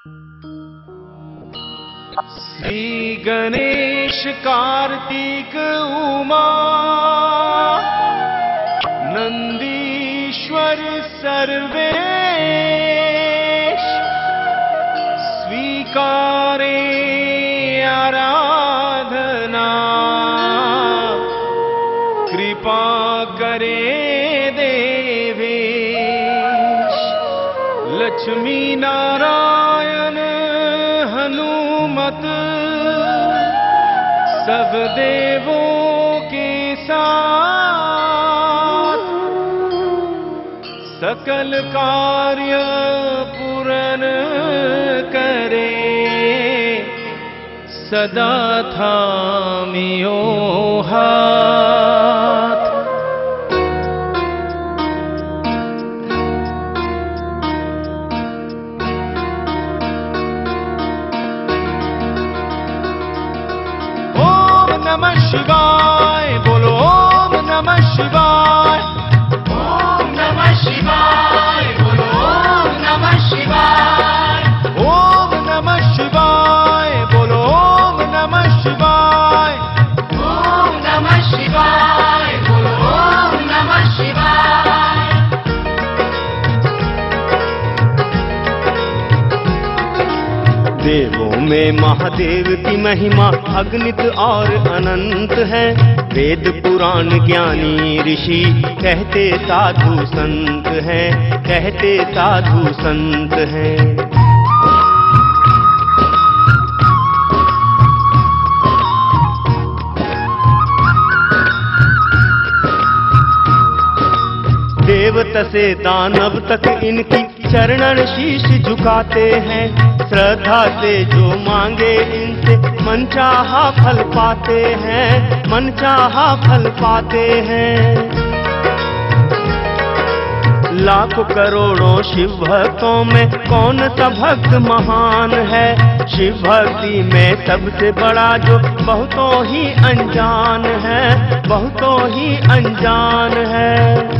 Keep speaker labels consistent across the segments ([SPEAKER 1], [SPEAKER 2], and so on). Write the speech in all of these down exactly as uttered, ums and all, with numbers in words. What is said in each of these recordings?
[SPEAKER 1] श्री गणेश कार्तिक उमा नंदीश्वर सर्वेश स्वीकारे आराधना कृपा करे देवेश। लक्ष्मी नारायण हनुमत सब देवों के साथ सकल कार्य पूर्ण करे सदा थामियो हाथ। नमः शिवाय बोलो ओम नमः शिवाय।
[SPEAKER 2] ओम नमः शिवाय बोलो ओम नमः शिवाय।
[SPEAKER 1] ओम नमः शिवाय बोलो ओम नमः शिवाय।
[SPEAKER 2] ओम नमः शिवाय बोलो ओम नमः शिवाय।
[SPEAKER 1] देवों में महादेव की महिमा अगणित और अनंत है। वेद पुराण ज्ञानी ऋषि कहते साधु संत हैं, कहते साधु संत हैं। देवता से दानव तक इनकी चरणन शीश झुकाते हैं। श्रद्धा से जो मांगे इनसे मनचाहा फल पाते हैं, मनचाहा फल पाते हैं। लाखों करोड़ों शिव भक्तों में कौन सा भक्त महान है। शिव भक्ति में सबसे बड़ा जो बहुतों ही अनजान है, बहुतों ही अनजान है।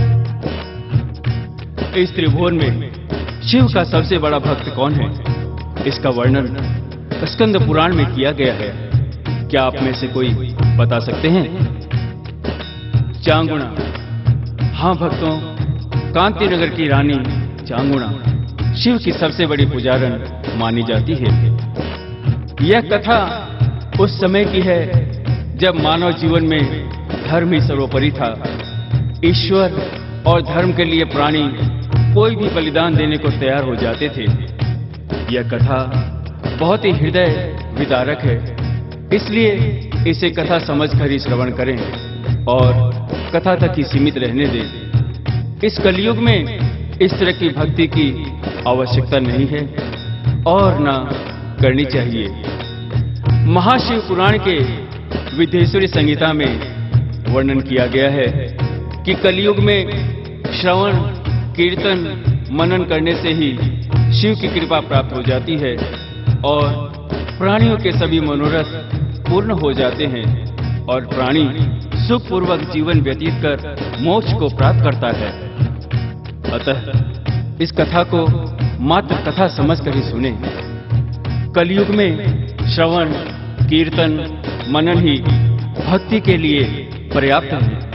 [SPEAKER 3] इस त्रिभुवन में शिव का सबसे बड़ा भक्त कौन है, इसका वर्णन स्कंद पुराण में किया गया है। क्या आप में से कोई बता सकते हैं? चांगुणा। हाँ भक्तों, कांति नगर की रानी चांगुणा शिव की सबसे बड़ी पुजारन मानी जाती है। यह कथा उस समय की है जब मानव जीवन में धर्म ही सर्वोपरि था। ईश्वर और धर्म के लिए प्राणी कोई भी बलिदान देने को तैयार हो जाते थे। यह कथा बहुत ही हृदय विदारक है, इसलिए इसे कथा समझकर ही श्रवण करें और कथा तक ही सीमित रहने दें। इस कलयुग में इस तरह की भक्ति की आवश्यकता नहीं है और न करनी चाहिए। महाशिव पुराण के विद्येश्वरी संहिता में वर्णन किया गया है कि कलयुग में श्रवण कीर्तन मनन करने से ही शिव की कृपा प्राप्त हो जाती है और प्राणियों के सभी मनोरथ पूर्ण हो जाते हैं और प्राणी सुखपूर्वक जीवन व्यतीत कर मोक्ष को प्राप्त करता है। अतः इस कथा को मात्र कथा समझकर ही सुने। कलयुग में श्रवण कीर्तन मनन ही भक्ति के लिए पर्याप्त है।